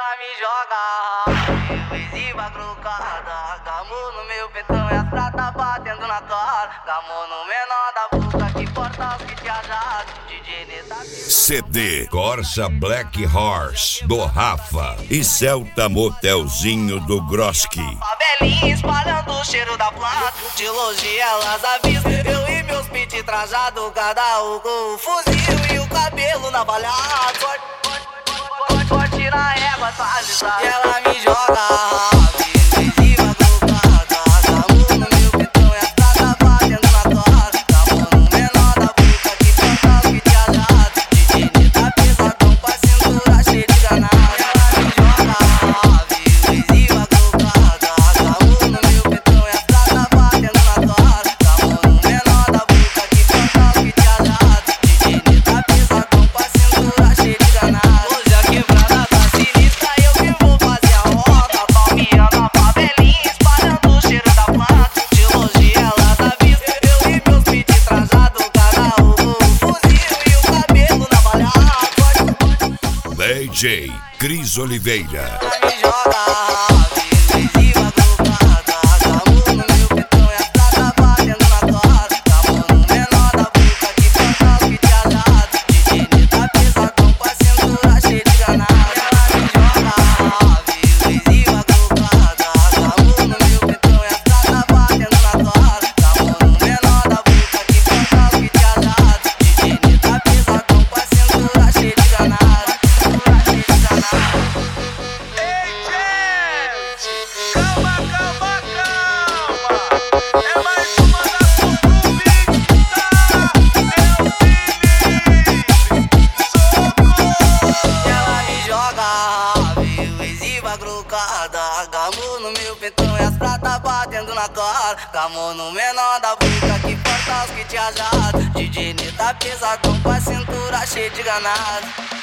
ela me joga, eu exiba grucada, gamou no meu pentão e as pratas batendo na cara, gamou no menor da boca que porta os que te ajudam, DJ Neta. CD Corsa Black Horse do Rafa e Celta Motelzinho do Groski. Favelinha espalhando o cheiro da planta, de longe elas avisam, eu e meus pit trajado, cada um com o fuzil e o cabelo na balhada. Forte na égua, tá alisado. E ela me joga, invisível colocada, gamou no meu pentão e as pratas batendo na cara, gamou no menor da boca que canta os que te ajudam, DJ Neta pesadão com a cintura cheia de ganado. E ela me joga, invisível colocada, gamou no meu pentão e as pratas batendo na cara, gamou no menor da boca que canta os que te ajudam, DJ Neta pesadão com a cintura cheia de ganado. Hoje a quebrada tá sinistra, eu que vou fazer a roda, palmeando a favelinha, espalhando o cheiro da planta, de longe elas avisam, eu e meus pit trajado, cada um com um fuzil e o cabelo na balhada. DJ Cris Oliveira. Ela me joga, invisível colocada, gamou no meu pentão e as pratas batendo na cara, gamou no menor da boca que canta os que te ajudam, DJ Neta pesadão com a cintura cheia de ganado. Ela me joga, invisível colocada, gamou no meu pentão e as pratas batendo na cara, gamou no menor da boca que canta os que te ajudam, DJ Neta pesadão com a cintura cheia de ganado. Ei, gente, calma, calma, calma. É mais uma da Sucubite, tá? É o Felipe, socorro. Ela me joga, viu, exiba grucada, gamou no meu pentão e as pratas batendo na cara, gamou no menor da boca que porta os que te ajudam, DJ Neta pesadão com a cintura cheia de ganado.